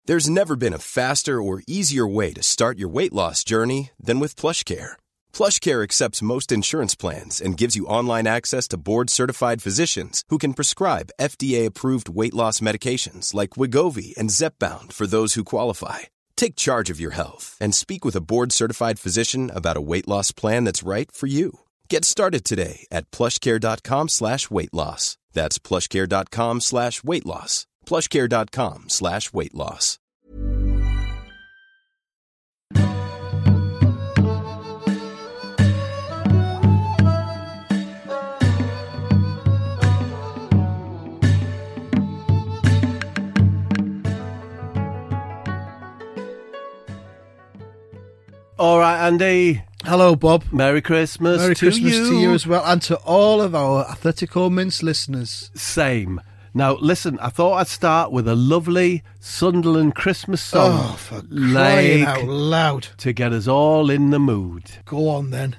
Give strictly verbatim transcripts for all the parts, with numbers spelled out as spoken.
There's never been a faster or easier way to start your weight loss journey than with PlushCare. PlushCare accepts most insurance plans and gives you online access to board-certified physicians who can prescribe F D A-approved weight loss medications like Wegovy and Zepbound for those who qualify. Take charge of your health and speak with a board-certified physician about a weight loss plan that's right for you. Get started today at plushcare.com slash weight loss. That's plushcare.com slash weight loss. plushcare.com slash weight loss. All right, Andy. Hello, Bob. Merry Christmas Merry to Christmas you. to you as well, and to all of our Atletico Mints listeners. Same. Now, listen, I thought I'd start with a lovely Sunderland Christmas song. Oh, for crying like, out loud. to get us all in the mood. Go on, then.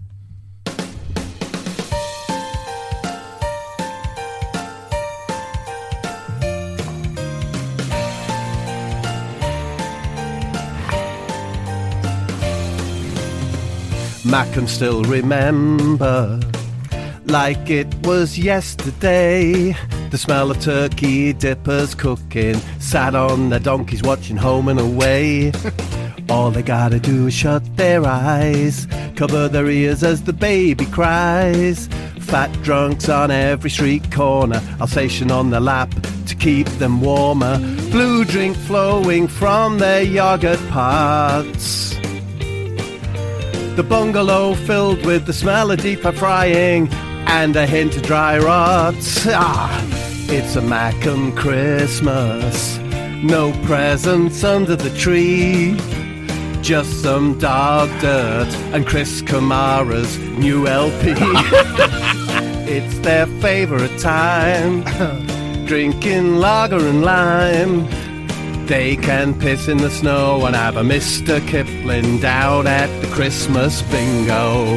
Mac can still remember, like it was yesterday, the smell of turkey dippers cooking, sat on their donkeys watching Home and Away. All they gotta do is shut their eyes, cover their ears as the baby cries. Fat drunks on every street corner, Alsatian on their lap to keep them warmer, blue drink flowing from their yogurt pots. The bungalow filled with the smell of deep frying and a hint of dry rot. Ah, it's a Mackem Christmas. No presents under the tree. Just some dog dirt and Chris Kamara's new L P. It's their favourite time, drinking lager and lime. They can piss in the snow and have a Mister Kipling down at the Christmas bingo.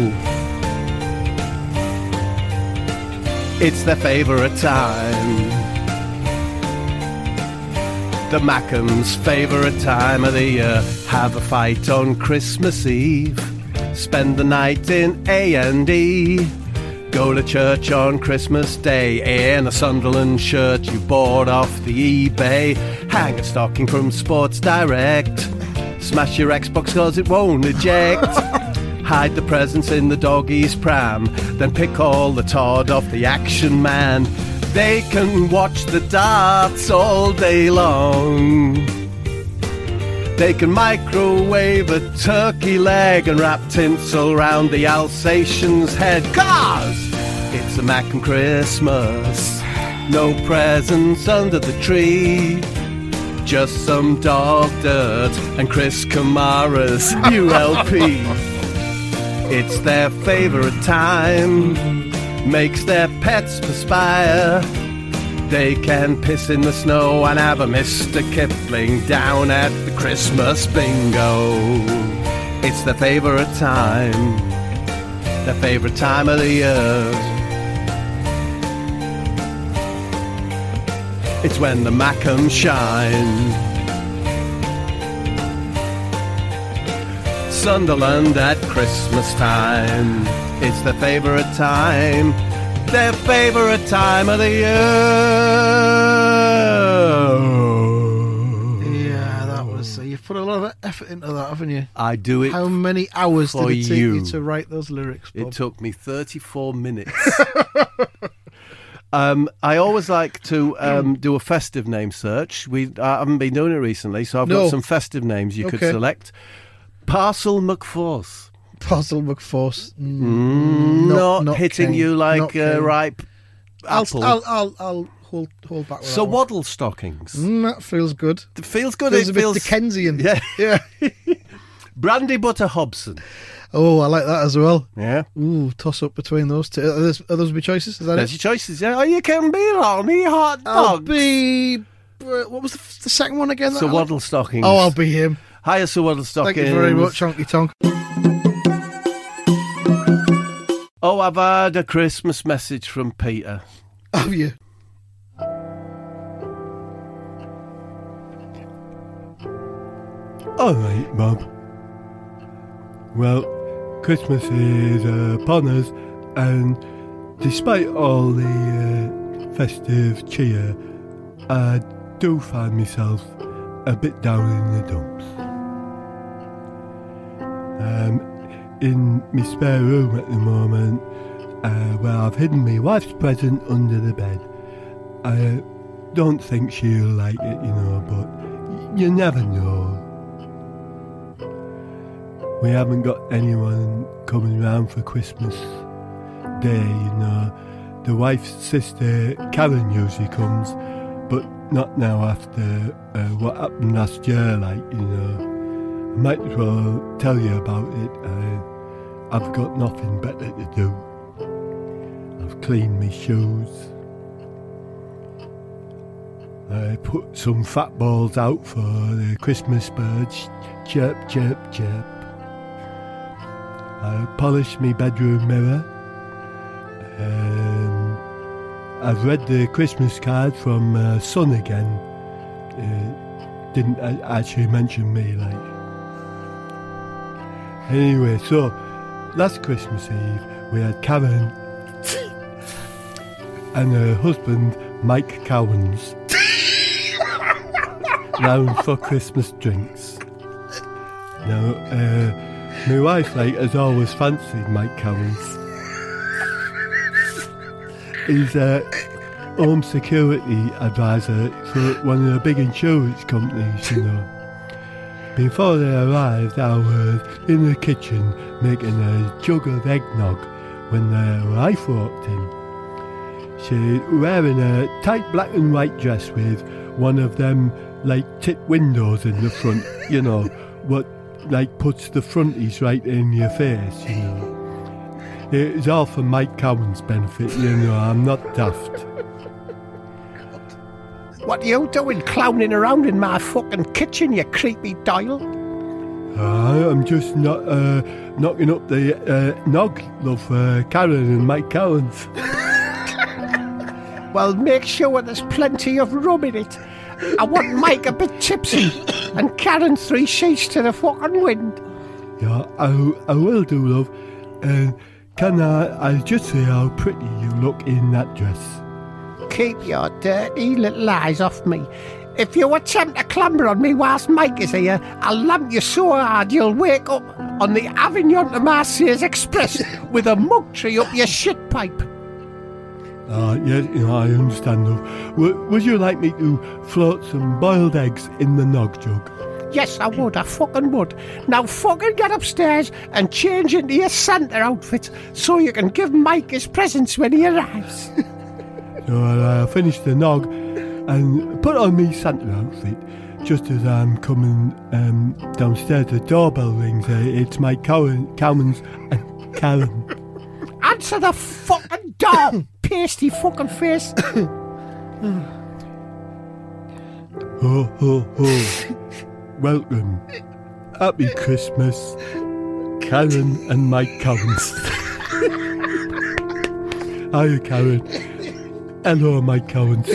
It's their favourite time. The Mackem's favourite time of the year. Have a fight on Christmas Eve. Spend the night in A and E. Go to church on Christmas Day in a Sunderland shirt you bought off the eBay. Hang a stocking from Sports Direct. Smash your Xbox cause it won't eject. Hide the presents in the doggy's pram. Then pick all the Todd off the Action Man. They can watch the darts all day long. They can microwave a turkey leg and wrap tinsel round the Alsatian's head. Cause it's a Mackem Christmas. No presents under the tree. Just some dog dirt and Chris Kamara's new L P. It's their favourite time. Makes their pets perspire. They can piss in the snow and have a Mister Kipling down at the Christmas bingo. It's their favourite time, their favourite time of the year. It's when the Mackem shine. Sunderland at Christmas time. It's their favourite time, their favourite time of the year. Yeah, that was... Uh, you've put a lot of effort into that, haven't you? I do it. How many hours did for it take you. you to write those lyrics, Bob? It took me thirty-four minutes. um, I always like to um, do a festive name search. We I haven't been doing it recently, so I've No. got some festive names you could Okay. select. Parcel McForce. Parcel McForce. Mm, Mm, not, not hitting King. you like Not a King. ripe I'll, apple. I'll, I'll, I'll hold, hold back with so that one. waddle stockings. Mm, that feels good. It feels good. Feels it a bit feels Dickensian. Yeah. Yeah. Brandy Butter Hobson. Oh, I like that as well. Yeah. Ooh, toss up between those two. Are those, are those my choices? Is that There's it? your choices. Yeah. Oh, you can be Ronnie Hot I'll Dogs. be... uh, What was the, the second one again? that Sir I like? Waddle Stockings. Oh, I'll be him. Hiya, Sir Waddle Stockings. Thank you very much, Honky Tonk. Oh, I've had a Christmas message from Peter. Have you? All right, Bob. Well, Christmas is uh, upon us, and despite all the uh, festive cheer, I do find myself a bit down in the dumps. Um, in my spare room at the moment, uh, where I've hidden my wife's present under the bed. I don't think she'll like it, you know, but you never know. We haven't got anyone coming round for Christmas Day, you know. The wife's sister, Karen, usually comes, but not now after uh, what happened last year, like, you know. I might as well tell you about it. Uh, I've got nothing better to do. I've cleaned my shoes. I put some fat balls out for the Christmas birds. Chirp, chirp, chirp. I polished my bedroom mirror. Um, I've read the Christmas card from uh, Son again. Uh, didn't actually mention me, like. Anyway, so last Christmas Eve we had Karen and her husband Mike Cowans round for Christmas drinks. Now, uh, my wife, like, has always fancied Mike Cowans. He's a home security advisor for one of the big insurance companies, you know. Before they arrived, I was in the kitchen making a jug of eggnog when their wife walked in. She's wearing a tight black and white dress with one of them, like, tip windows in the front, you know, what, like, puts the fronties right in your face, you know. It's all for Mike Cowan's benefit, you know, I'm not daft. What are you doing clowning around in my fucking kitchen, you creepy Doyle? Uh, I'm just not uh, knocking up the uh, nog, love, for Karen and Mike Cowans. Well, make sure there's plenty of rum in it. I want Mike a bit tipsy and Karen three sheets to the fucking wind. Yeah, I, I will do, love. And uh, can I, I just say how pretty you look in that dress? Keep your dirty little eyes off me. If you attempt to clamber on me whilst Mike is here, I'll lamp you so hard you'll wake up on the Avignon to Marseilles Express with a mug tree up your shit pipe. Ah, uh, yes, you know, I understand, love. W- would you like me to float some boiled eggs in the nog jug? Yes, I would, I fucking would. Now fucking get upstairs and change into your Santa outfit so you can give Mike his presents when he arrives. So I uh, finished the nog and put on me Santa outfit. Just as I'm coming um, downstairs, the doorbell rings. Uh, it's Mike Cowan, Cowans and Karen. Answer the fucking door, pasty fucking face. Ho, ho, ho. Welcome. Happy Christmas, Karen and Mike Cowans. Hiya, Karen. Hello, Mike Cowans.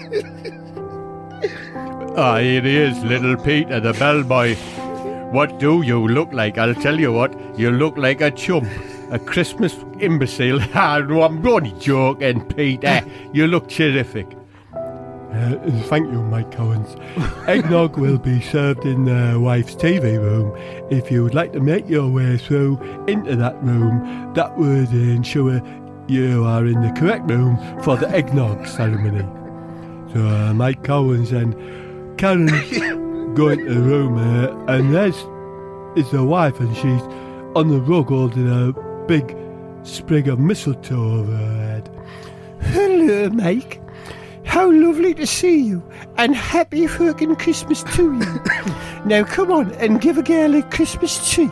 Ah, here he is, little Peter, the bellboy. What do you look like? I'll tell you what, you look like a chump. A Christmas imbecile. Ah, no, I'm only joking, Peter. You look terrific. Uh, thank you, Mike Cowans. Eggnog will be served in the wife's T V room. If you would like to make your way through into that room, that would ensure you are in the correct room for the eggnog ceremony. So uh, Mike Cowans and Karen go into the room, uh, and there's is the wife, and she's on the rug holding a big sprig of mistletoe over her head. Hello, Mike. How lovely to see you, and happy fucking Christmas to you. Now come on and give a girl a Christmas treat.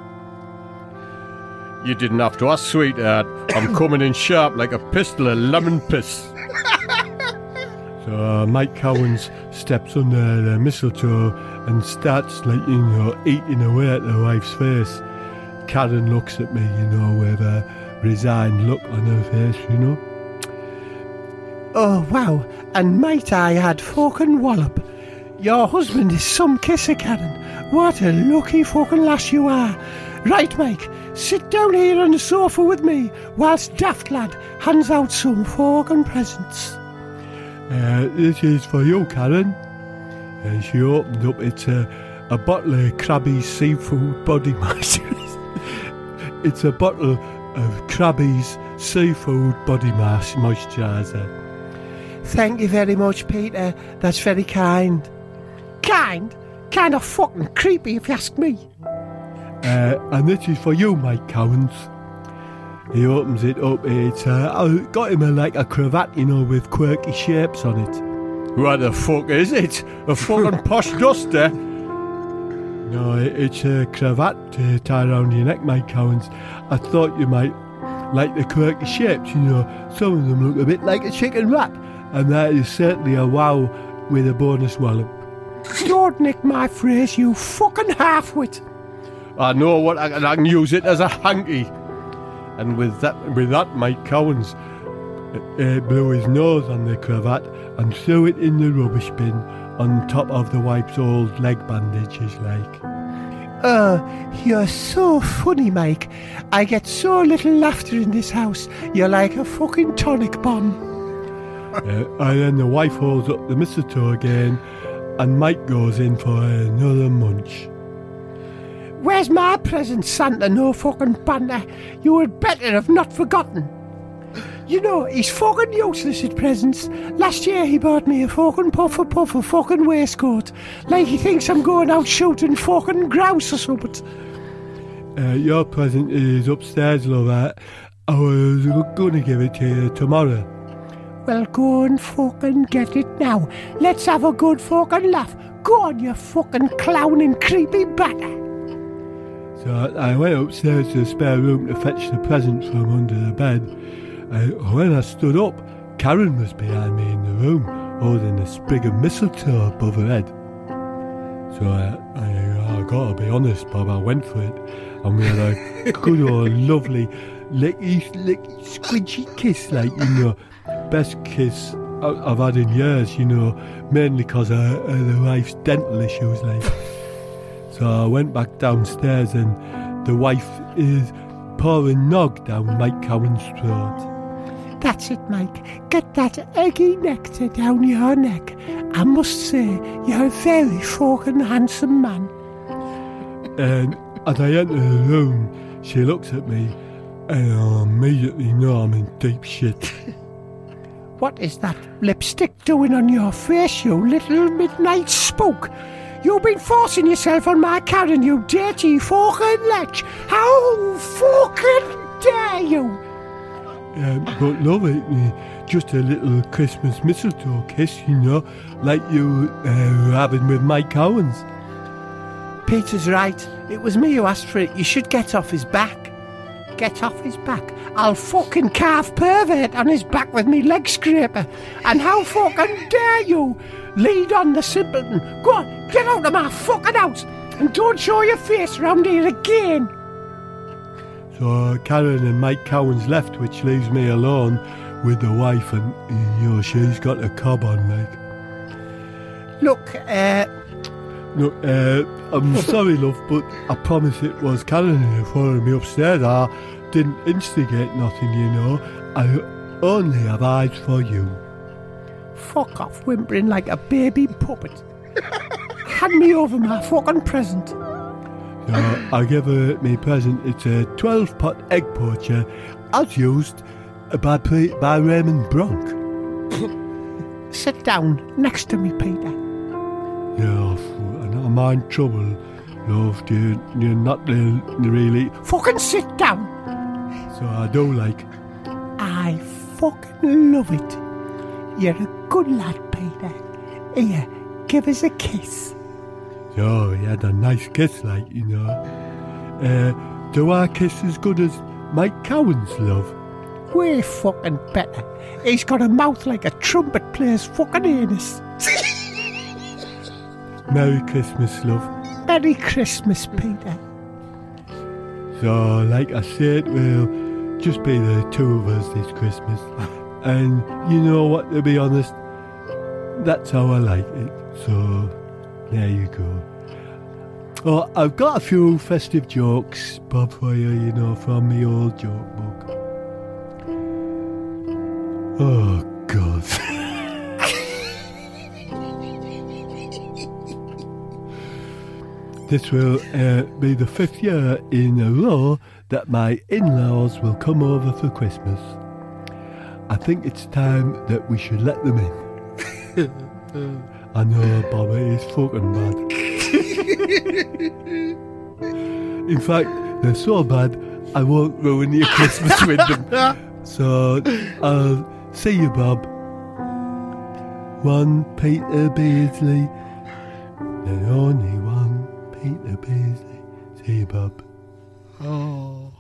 You didn't have to ask, sweetheart. I'm coming in sharp like a pistol of lemon piss. So uh, Mike Cowans steps under the mistletoe and starts, like, you know, eating away at the wife's face. Karen looks at me, you know, with a resigned look on her face, you know. Oh, wow, and might I add fucking wallop. Your husband is some kisser, Karen. What a lucky fucking lass you are. Right, Mike, sit down here on the sofa with me whilst Daft Lad hands out some fucking presents. Uh, this is for you, Karen. And she opened up, it's a, a bottle of Krabby's seafood body moisturiser. It's a bottle of Krabby's seafood body mask moisturiser. Thank you very much, Peter. That's very kind. Kind? Kind of fucking creepy, if you ask me. Uh, and this is for you, Mike Cowans. He opens it up. It's uh, I got him a, like a cravat, you know, with quirky shapes on it. What the fuck is it? A fucking posh duster? No, it, it's a cravat to tie around your neck, Mike Cowans. I thought you might like the quirky shapes, you know. Some of them look a bit like a chicken wrap, and that is certainly a wow with a bonus wallop. Don't nick my phrase, you fucking half-wit. I know what I can, I can use it as a hanky. And with that, with that, Mike Cowans uh, blew his nose on the cravat and threw it in the rubbish bin on top of the wife's old leg bandages, like. Oh, you're so funny, Mike. I get so little laughter in this house. You're like a fucking tonic bomb. uh, and then the wife holds up the mistletoe again, and Mike goes in for another munch. Where's my present, Santa? No fucking banter. You would better have not forgotten. You know, he's fucking useless at presents. Last year he bought me a fucking puffer puffer fucking waistcoat. Like he thinks I'm going out shooting fucking grouse or something. Uh, your present is upstairs, lover. I was going to give it to you tomorrow. Well, go and fucking get it now. Let's have a good fucking laugh. Go on, you fucking clowning creepy batter. So I went upstairs to the spare room to fetch the presents from under the bed. Uh, when I stood up, Karen was behind me in the room, holding a sprig of mistletoe above her head. So I, I, I gotta be honest, Bob, I went for it, and we had a good old lovely licky, licky, squidgy kiss, like, you know, best kiss I've had in years, you know, mainly because of, of the wife's dental issues, like. So I went back downstairs and the wife is pouring nog down Mike Cowan's throat. That's it, Mike. Get that eggy nectar down your neck. I must say, you're a very fucking handsome man. And as I enter the room, she looks at me and I immediately know I'm in deep shit. What is that lipstick doing on your face, you little midnight spook? You've been forcing yourself on my Karen, you dirty fucking lech. How fucking dare you? Um, but love it, uh, just a little Christmas mistletoe kiss, you know, like you uh, were having with Mike Cowans. Peter's right. It was me who asked for it. You should get off his back. Get off his back. I'll fucking carve pervert on his back with me leg scraper. And how fucking dare you lead on the simpleton? Go on, get out of my fucking house and don't show your face round here again. So uh, Karen and Mike Cowans left, which leaves me alone with the wife, and you know she's got a cob on, like. Look, uh... Look, uh, I'm sorry, love, but I promise it was Karen who followed me upstairs. I didn't instigate nothing, you know. I only have eyes for you. Fuck off, whimpering like a baby puppet. Hand me over my fucking present. So I gave her my present. It's a twelve pot egg poacher, as used by, by Raymond Bronk. Sit down next to me, Peter. Yeah, I'm in trouble, love. You're, you're not really... Fucking sit down. So I do, like... I fucking love it. You're a good lad, Peter. Here, give us a kiss. Oh, he had a nice kiss, like, you know. Uh, do I kiss as good as Mike Cowans, love? Way fucking better. He's got a mouth like a trumpet player's fucking anus. Merry Christmas, love. Merry Christmas, Peter. So, like I said, we'll just be the two of us this Christmas. And you know what, to be honest, that's how I like it. So, There you go. Oh, I've got a few festive jokes, Bob, for you, you know, from the old joke book. Oh, God. This will uh, be the fifth year in a row that my in-laws will come over for Christmas. I think it's time that we should let them in. I know, Bob, it is fucking bad. In fact, they're so bad, I won't ruin your Christmas with them. So, I'll see you, Bob. One Peter Beardsley, and only one Peter Beardsley. See you, Bob. Oh.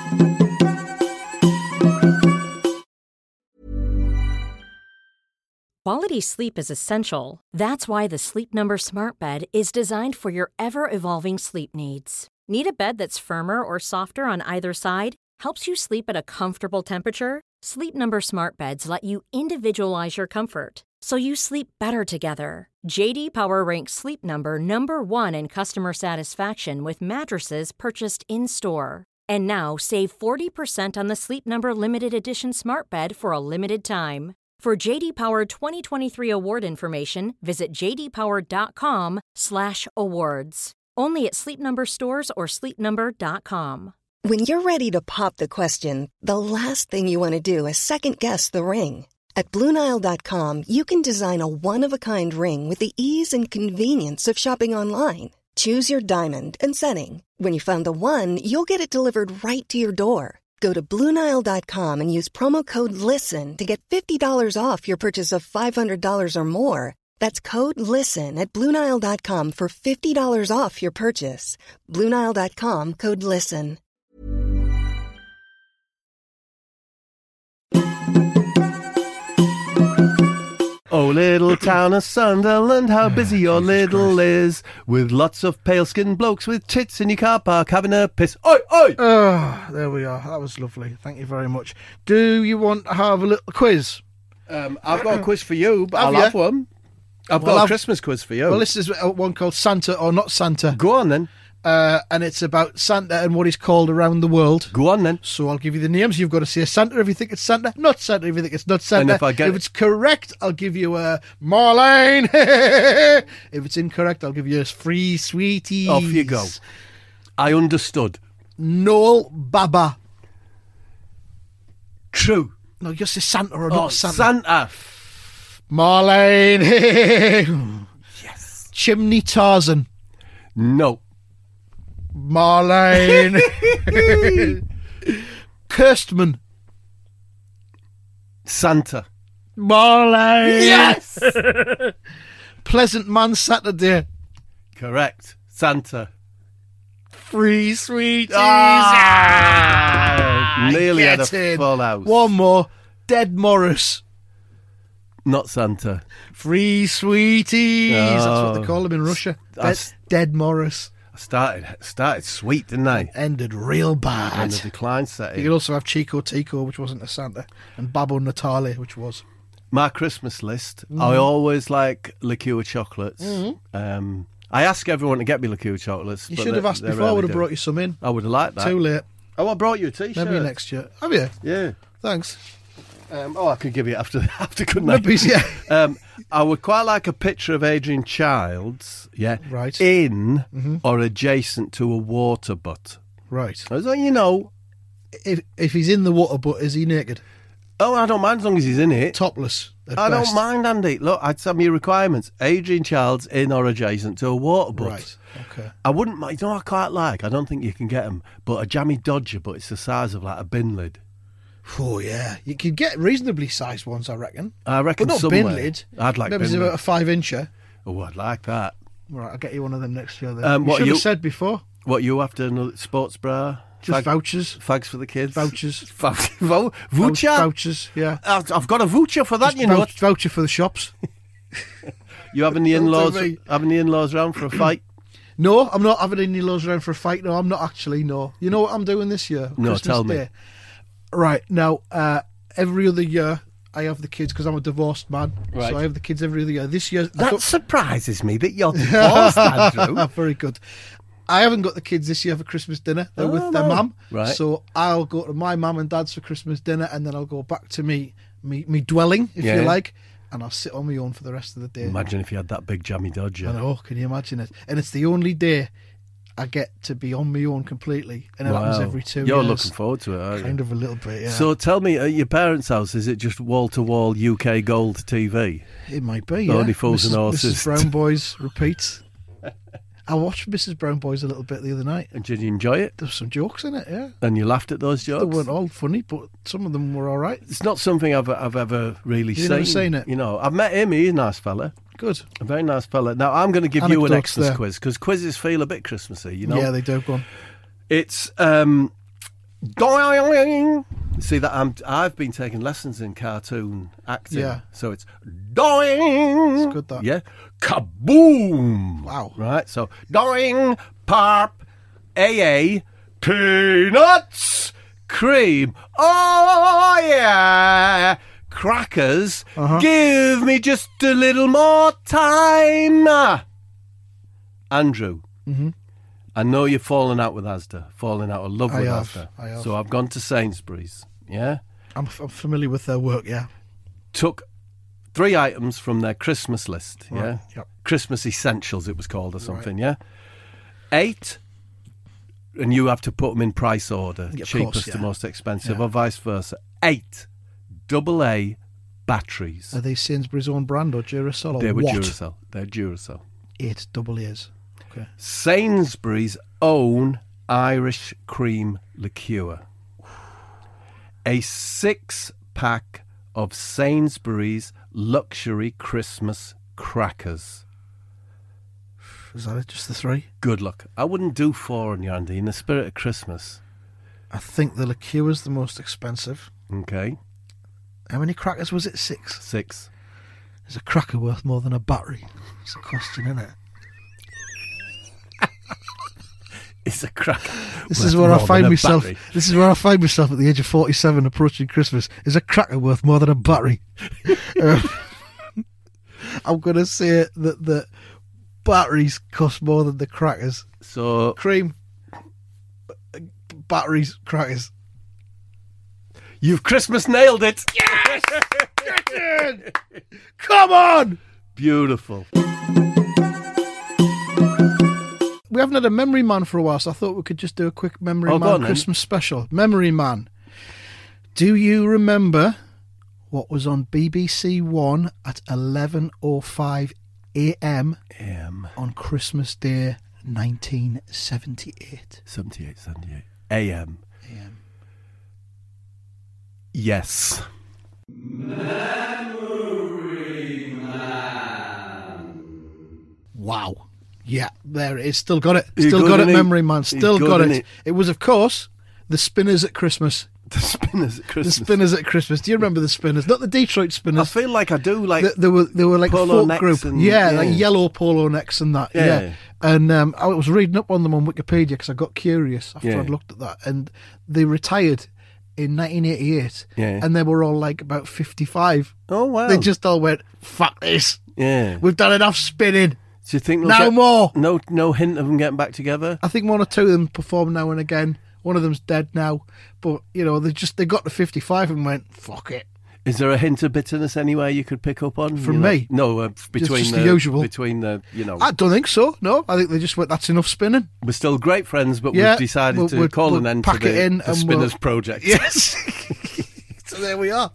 Quality sleep is essential. That's why the Sleep Number Smart Bed is designed for your ever-evolving sleep needs. Need a bed that's firmer or softer on either side? Helps you sleep at a comfortable temperature? Sleep Number Smart Beds let you individualize your comfort, so you sleep better together. J D Power ranks Sleep Number number one in customer satisfaction with mattresses purchased in-store. And now, save forty percent on the Sleep Number Limited Edition Smart Bed for a limited time. For J D Power twenty twenty-three award information, visit j d power dot com slash awards. Only at Sleep Number stores or sleep number dot com. When you're ready to pop the question, the last thing you want to do is second-guess the ring. At Blue Nile dot com, you can design a one-of-a-kind ring with the ease and convenience of shopping online. Choose your diamond and setting. When you find the one, you'll get it delivered right to your door. Go to Blue Nile dot com and use promo code LISTEN to get fifty dollars off your purchase of five hundred dollars or more. That's code LISTEN at Blue Nile dot com for fifty dollars off your purchase. Blue Nile dot com, code LISTEN. Oh, little town of Sunderland, how busy your little is, with lots of pale-skinned blokes with tits in your car park having a piss. Oi, oi! Oh, there we are. That was lovely. Thank you very much. Do you want to have a little quiz? Um, I've got a quiz for you, but Have I'll you? have one. I've Well, got a I've- Christmas quiz for you. Well, this is one called Santa or Not Santa, Go on then. uh, and it's about Santa and what he's called around the world. Go on then. So I'll give you the names. You've got to say Santa if you think it's Santa, not Santa if you think it's not Santa. And if I get if it- it's correct, I'll give you a Marlene. If it's incorrect, I'll give you a free sweeties. Off you go. I understood. Noel Baba. True. No, you say Santa or Oh, not Santa. Santa. Marlene. Yes. Chimney Tarzan. No. Marlene. Kirstman. Santa. Marlene. Yes! Pleasant Man Saturday. Correct. Santa. Free sweeties. Ah, nearly had Get a in. full house. One more. Dead Morris. Not Santa. Free sweeties. That's what they Oh. call them in Russia. Dead, That's- Dead Morris. I started started sweet, didn't I? Ended real And bad. the decline set You in. could also have Chico Tico, which wasn't a Santa, and Babo Natale, which was. My Christmas list, Mm-hmm. I always like liqueur chocolates. Um, I ask everyone to get me liqueur chocolates. You but should they- have asked they before. I rarely would have do. brought you some in. I would have liked that. Too late. Oh, I brought you a t-shirt. Maybe next year. Have you? Yeah. Thanks. Um, oh, I could give you it after, after couldn't I? Maybe, yeah. Um, I would quite like a picture of Adrian Childs, yeah, Right. in Mhm. or adjacent to a water butt. Right. So you know, If if he's in the water, but is he naked? oh, I don't mind as long as he's in it. Topless. At I best. don't mind, Andy. Look, I'd send me your requirements. Adrian Childs in or adjacent to a water butt. Right. Okay. I wouldn't mind. You know, what I quite like. I don't think you can get them, but a jammy Dodger, but it's the size of like a bin lid. Oh yeah, you could get reasonably sized ones, I reckon. I reckon But not somewhere. bin lid. I'd like Maybe it's bin about lid. a five incher. Oh, I'd like that. Right, I'll get you one of them next year. Then. Um, you what should you- have said before. What you after? Another sports bra? Just Fag- vouchers. Fags for the kids. Vouchers. Vou- vou- voucher. Vouchers. Yeah. I've I've got a voucher for that. Just You know, vouch- voucher for the shops. you having the Don't do in-laws me. having the in-laws round for a fight? No, I'm not having any laws around for a fight. No, I'm not actually. No. You know what I'm doing this year? No, Christmas tell me. Day. Right now, uh, every other year I have the kids because I'm a divorced man. Right. So I have the kids every other year. This year, I That thought- surprises me that you're divorced, Andrew. Very good. I haven't got the kids this year for Christmas dinner. They're Oh, with their no. mum. Right. So I'll go to my mum and dad's for Christmas dinner, and then I'll go back to me me, me dwelling, if Yeah. you like, and I'll sit on my own for the rest of the day. Imagine if you had that big jammy dodger. I know, can you imagine it? And it's the only day I get to be on my own completely, and it happens Wow. every two You're years. looking forward to it, aren't you? Kind of a little bit, yeah. So tell me, at your parents' house, is it just wall-to-wall U K Gold T V? It might be, yeah. Only Fools and Missus Horses. Missus Brown Boys repeats. I watched Missus Brown Boys a little bit the other night. And did you enjoy it? There were some jokes in it, yeah. And you laughed at those They jokes? weren't all funny, but some of them were all right. It's not something I've I've ever really You've seen. never seen it? You know, I've met him. He's a nice fella. Good. A very nice fella. Now, I'm going to give you an Anecdotes Xmas there. quiz, because quizzes feel a bit Christmassy, you know? Yeah, they do. Go on. It's, um... doing. See, that I'm, I've been taking lessons in cartoon acting. Yeah. So it's doing. It's good, that. Yeah. Kaboom. Wow. Right, so doing, pop, A A, peanuts, cream. Oh, yeah. Crackers. Uh-huh. Give me just a little more time. Andrew. Mm-hmm. I know you're falling out with Asda, falling out of love I with have, Asda. I have. So I've gone to Sainsbury's, yeah? I'm, f- I'm familiar with their work, yeah. Took three items from their Christmas list, yeah? Right, yep. Christmas Essentials, it was called, or something, yeah? Eight, and you have to put them in price order, Yeah, of cheapest course, to yeah. most expensive, Yeah. or vice versa. Eight double A batteries. Are they Sainsbury's own brand or Duracell or They were what? Duracell. They're Duracell. Eight double A's. Okay. Sainsbury's own Irish cream liqueur. A six-pack of Sainsbury's luxury Christmas crackers. Is that it? Just the three? Good luck. I wouldn't do four on you, Andy, in the spirit of Christmas. I think the liqueur is the most expensive. Okay, How many crackers was it? Six. six. Is a cracker worth more than a battery? It's a question, isn't it? It's a cracker. This worth is where I more find than a myself. battery. This is where I find myself at the age of forty-seven, approaching Christmas. Is a cracker worth more than a battery? um, I'm going to say that the batteries cost more than the crackers. So, Cream, b- batteries, crackers. you've Christmas nailed it. Come on! Beautiful. We haven't had a Memory Man for a while, so I thought we could just do a quick Memory Oh, go Man on then. Christmas special. Memory Man. Do you remember what was on B B C One at eleven oh five a.m. Um, on Christmas Day nineteen seventy-eight? seventy-eight, seventy-eight. A M. A M. Yes. Wow. Yeah, there it is. Still got it. He's Still good, got it, isn't he? Memory Man. He's Still good, got it. isn't it. he? was, of course, the Spinners at Christmas. The Spinners at The Christmas. Spinners at Christmas. Do you remember the Spinners? Not the Detroit I Spinners. feel like I do, like... They, they were they were like a polo folk necks group, and- yeah, yeah. like yellow polo necks and that, yeah. Yeah. And um, I was reading up on them on Wikipedia because I got curious after Yeah. I'd looked at that, and they retired in nineteen eighty-eight, Yeah. and they were all like about fifty-five. Oh, wow. They just all went, "Fuck this, Yeah. we've done enough spinning, Do you think... they'll no get- more." No, no hint of them getting back together? I think one or two of them perform now and again. One of them's dead now, but you know they just they got to fifty-five and went, "Fuck it." Is there a hint of bitterness anywhere you could pick up on? From You know- me? No, uh, between just the, the usual. Between the, you know... I don't think so. No, I think they just went, "That's enough spinning." We're still great friends, but Yeah, we've decided we'll- to we'll- call an we'll end pack to it the, in the and Spinners we'll- project. Yes. So there we are.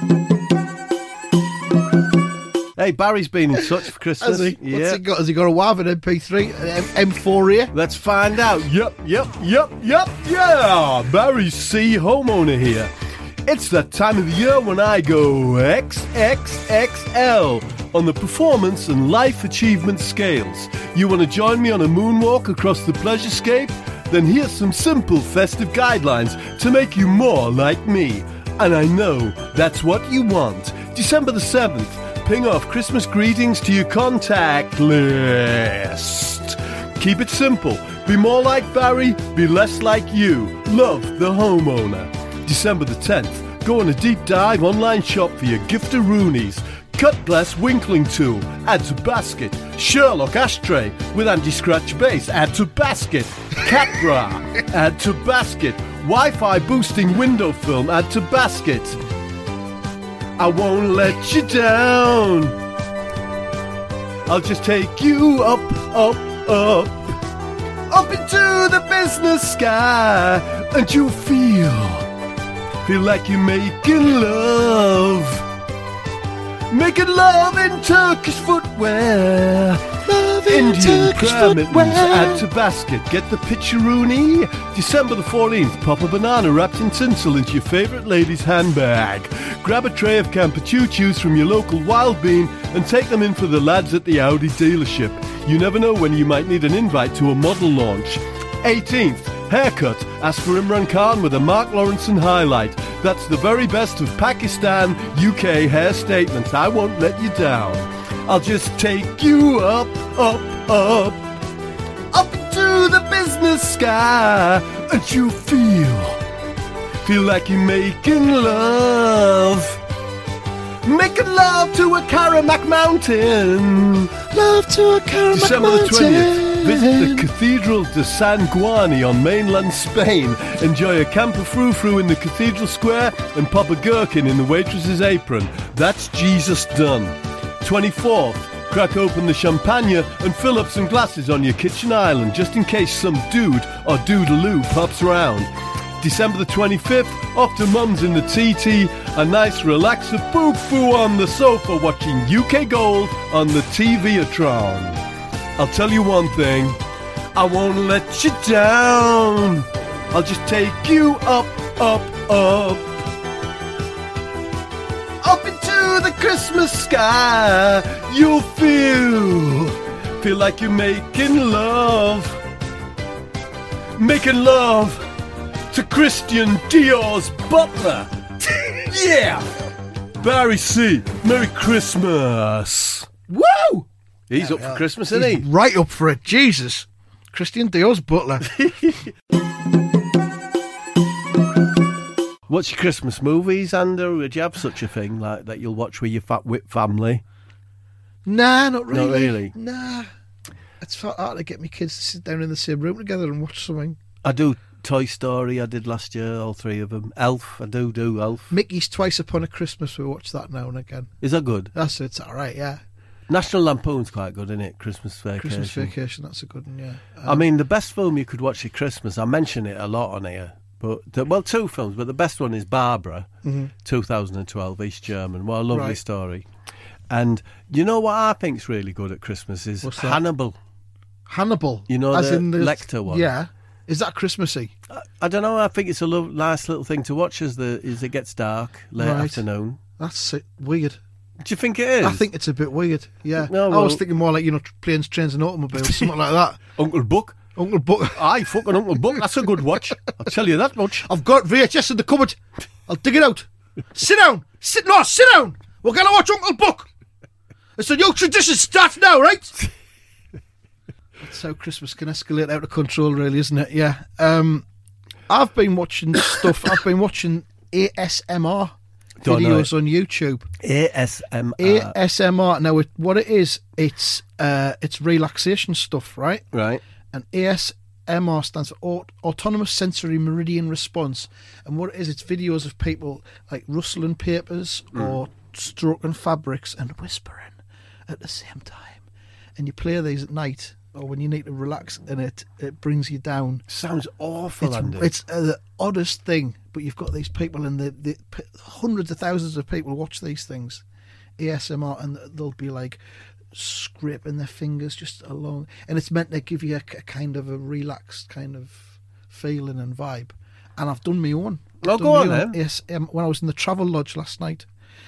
Hey, Barry's been in touch for Christmas. Has he? Yeah. What's he got? Has he got a WAV, an M P three, an M four here? Let's find out. Yep, yep, yep, yep, yeah. Barry C. Homeowner here. It's that time of the year when I go X X X L on the performance and life achievement scales. You want to join me on a moonwalk across the pleasurescape? Then here's some simple festive guidelines to make you more like me. And I know that's what you want. December the seventh, ping off Christmas greetings to your contact list. Keep it simple. Be more like Barry, be less like you. Love, the homeowner. December the tenth, Go on a deep dive online shop for your gift-a-roonies. Cut glass winkling tool, add to basket. Sherlock ashtray with anti-scratch base, add to basket. Cat bra, add to basket. Wi-Fi boosting window film, add to basket. I won't let you down. I'll just take you up, up, up, up into the business sky, and you feel, feel like you're making love. Making love in Turkish footwear. Love in Indian Turkish footwear. Add to basket. Get the pitcheroonie. December the fourteenth. Pop a banana wrapped in tinsel into your favourite lady's handbag. Grab a tray of Camper Choo Choos from your local Wild Bean and take them in for the lads at the Audi dealership. You never know when you might need an invite to a model launch. eighteenth. Haircut. Ask for Imran Khan with a Mark Lawrenson highlight. That's the very best of Pakistan, U K hair statements. I won't let you down. I'll just take you up, up, up, up to the business sky, and you feel, feel like you're making love. Making love to a Karamak mountain. Love to a Karamak December mountain. December the twentieth. Visit the Cathedral de San Guani on mainland Spain. Enjoy a camper frou-frou in the Cathedral Square and pop a gherkin in the waitress's apron. That's Jesus done. twenty-fourth. Crack open the champagne and fill up some glasses on your kitchen island just in case some dude or doodaloo pops round. December the twenty-fifth. Off to mum's in the T T. A nice relaxer poo-poo on the sofa watching U K Gold on the T V-atron. I'll tell you one thing, I won't let you down. I'll just take you up, up, up, up into the Christmas sky. You'll feel, feel like you're making love, making love to Christian Dior's butler. Yeah! Barry C, Merry Christmas. Woo! He's yeah, up for yeah. Christmas, isn't He's he? Right up for it. Jesus. Christian Dior's butler. What's your Christmas movies, Andrew? Would you have such a thing like that you'll watch with your fat wit family? Nah, not really. Not really? Nah. It's far hard to get my kids to sit down in the same room together and watch something. I do Toy Story, I did last year, all three of them. Elf, I do do Elf. Mickey's Twice Upon a Christmas, we watch that now and again. Is that good? That's it's all right, yeah. National Lampoon's quite good, isn't it? Christmas Vacation. Christmas Vacation, that's a good one, yeah. Um, I mean, the best film you could watch at Christmas, I mention it a lot on here, but the, well, two films, but the best one is Barbara, mm-hmm. two thousand twelve, East German. What a lovely right. story. And you know what I think's really good at Christmas is Hannibal. Hannibal? You know, As the, in the Lecter one. Yeah. Is that Christmassy? I, I don't know. I think it's a lo- nice little thing to watch as the as it gets dark, late right. afternoon. That's it. Weird. Do you think it is? I think it's a bit weird, yeah. No, I well, was thinking more like, you know, planes, trains and automobiles, something like that. Uncle Buck. Uncle Buck. Aye, fucking Uncle Buck. That's a good watch. I'll tell you that much. I've got V H S in the cupboard. I'll dig it out. Sit down. Sit, no, sit down. We're going to watch Uncle Buck. It's a new tradition. Start now, right? That's how Christmas can escalate out of control, really, isn't it? Yeah. Um, I've been watching stuff. I've been watching A S M R Don't videos on YouTube. A S M R. A S M R. Now, it, what it is, it's uh, it's relaxation stuff, right? Right. And A S M R stands for Aut- Autonomous Sensory Meridian Response. And what it is, it's videos of people like rustling papers mm. or stroking fabrics and whispering at the same time. And you play these at night or when you need to relax, and it, it brings you down. Sounds awful, it's, Andy. It's uh, the oddest thing, but you've got these people, and the, the hundreds of thousands of people watch these things, A S M R, and they'll be like scraping their fingers just along, and it's meant to give you a, a kind of a relaxed kind of feeling and vibe. And I've done my own. I've oh, go on then. Yes, um, when I was in the Travel Lodge last night.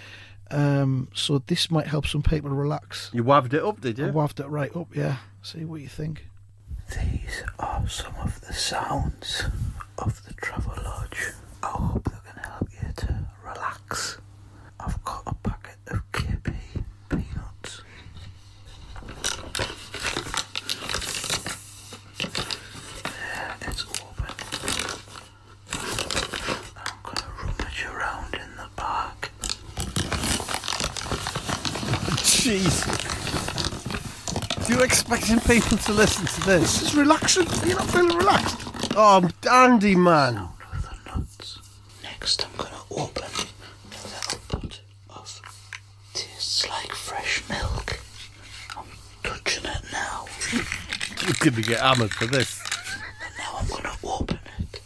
Um, so this might help some people relax. You waved it up, did you? I waved it right up, yeah. See what you think. These are some of the sounds of the Travel Lodge. I hope they're going to help you to relax. I've got a packet of K P peanuts. There, it's open. I'm going to rummage around in Jeez. You're expecting people to listen to this? This is relaxing. You're not feeling relaxed? Oh, I'm dandy, man. Down with the nuts. Next, I'm gonna open a little pot of tastes like fresh milk. I'm touching it now. You're gonna get hammered for this. And now I'm gonna open it.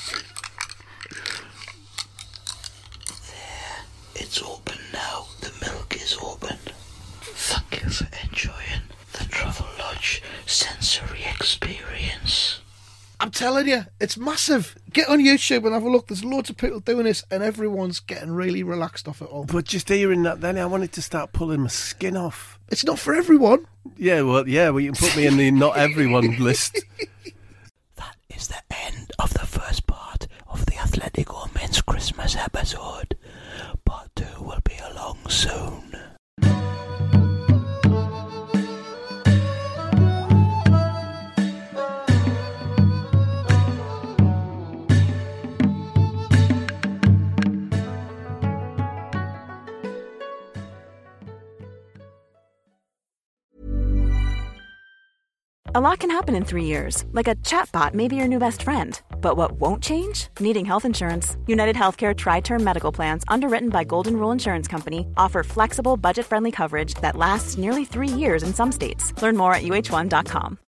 There, it's open now. The milk is open. Thank you for enjoying the Travelodge sensory experience. I'm telling you, it's massive. Get on YouTube and have a look. There's loads of people doing this and everyone's getting really relaxed off it all. But just hearing that, then I wanted to start pulling my skin off. It's not for everyone. Yeah, well, yeah, well, you can put me in the not everyone list. That is the end of the first part of the Athletico Men's Christmas episode. Part two will be along soon. A lot can happen in three years, like a chatbot may be your new best friend. But what won't change? Needing health insurance. United Healthcare Tri-Term Medical Plans, underwritten by Golden Rule Insurance Company, offer flexible, budget-friendly coverage that lasts nearly three years in some states. Learn more at U H one dot com.